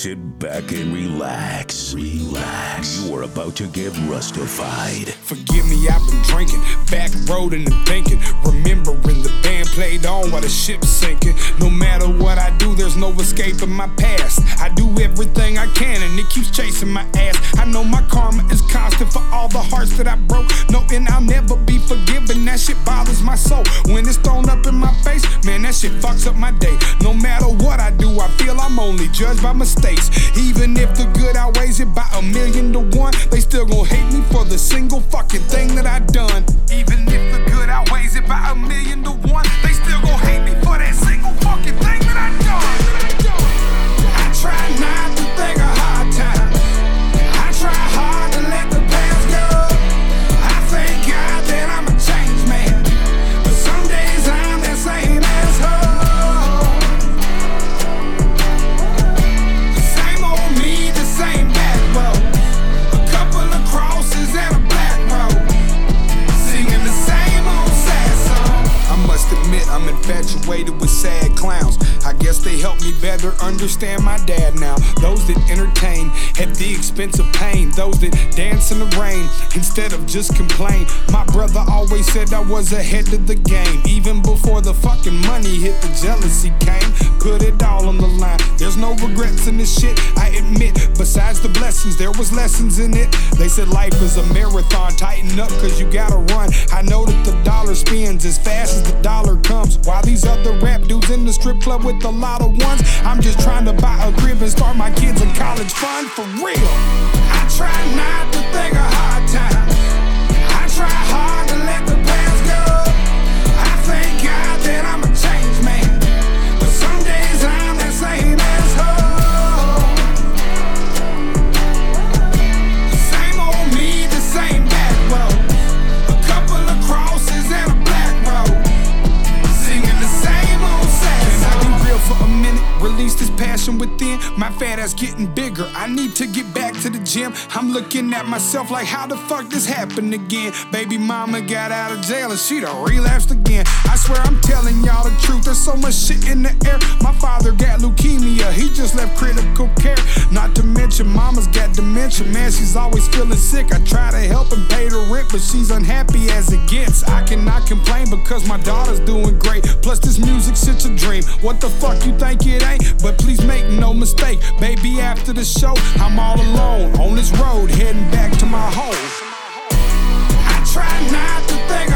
Sit back and relax. Relax. You are about to get rustified. Forgive me, I've been drinking, back roading and thinking, remembering the band played on while the ship's sinking. No matter what I do, there's no escaping my past. I do everything I can and it keeps chasing my ass. I know my karma is constant for all the hearts that I broke, knowing I'll never be forgiven. That shit bothers my soul. When it's thrown up in my face, man, that shit fucks up my day. No matter what I do, I feel I'm only judged by mistakes. Even if the good outweighs it by 1,000,000 to 1, they still gon' hate me for the single fucking thing that I done. Even if the good outweighs it by 1,000,000 to 1, they still gon' hate me for that single fucking thing that I done. I try not to think of hard times. I try hard to let the past go. I thank God that I'm a changed man, but some days I'm that same asshole. The same old me, the same back road. A couple of crosses and a black road, singing the same old sad song. I must admit I'm infatuated with sad clowns. I guess they help me better understand my dad now. Those that entertain at the expense of pain, those that dance in the rain instead of just complain. My brother always said I was ahead of the game, even before the fucking money hit, the jealousy came. Put it all on the line, there's no regrets in this shit, I admit. Besides the blessings, there was lessons in it. They said life is a marathon, tighten up cause you gotta run. I know that the dollar spins as fast as the dollar comes, while these other rap dudes in the strip club with a lot of ones. I'm just trying to buy a crib and start my kids in college fund, for real. I try not to think of hard times. I try hard to let the past go. I thank God that I'm a changed man, but some days I'm that same asshole. The same old me, the same back road. A couple of crosses and a black road, singing the same old sad song. Can I be real for a minute? Release this passion within. My fat ass getting bigger, I need to get back to the gym. I'm looking at myself like, how the fuck this happened again? Baby mama got out of jail and she done relapsed again. I swear I'm telling y'all the truth, there's so much shit in the air. My father got leukemia, he just left critical care. Not to mention mama's got dementia, man, she's always feeling sick. I try to help and pay the rent, but she's unhappy as it gets. I cannot complain because my daughter's doing great. Plus this music shit's a dream. What the fuck you think it ain't? But please make no mistake, baby, after the show I'm all alone on this road heading back to my home. I try not to think